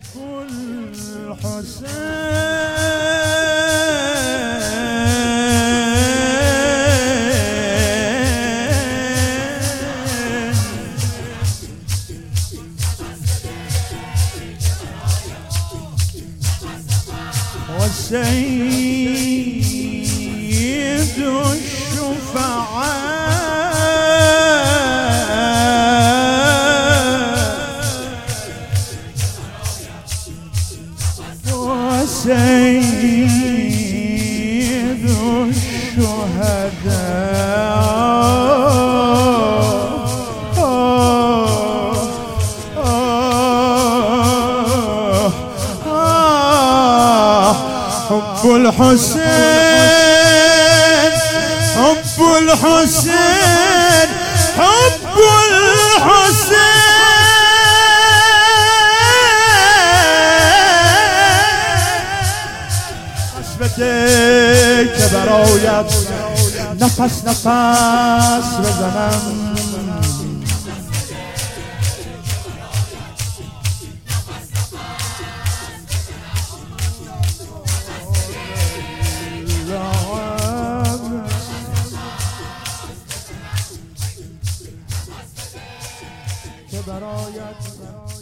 والسيد الشفعاء وسيد الشهداء حب الحسين حب الحسين حب الحسين حسبتك برایت نفس نفس بزنم که برایت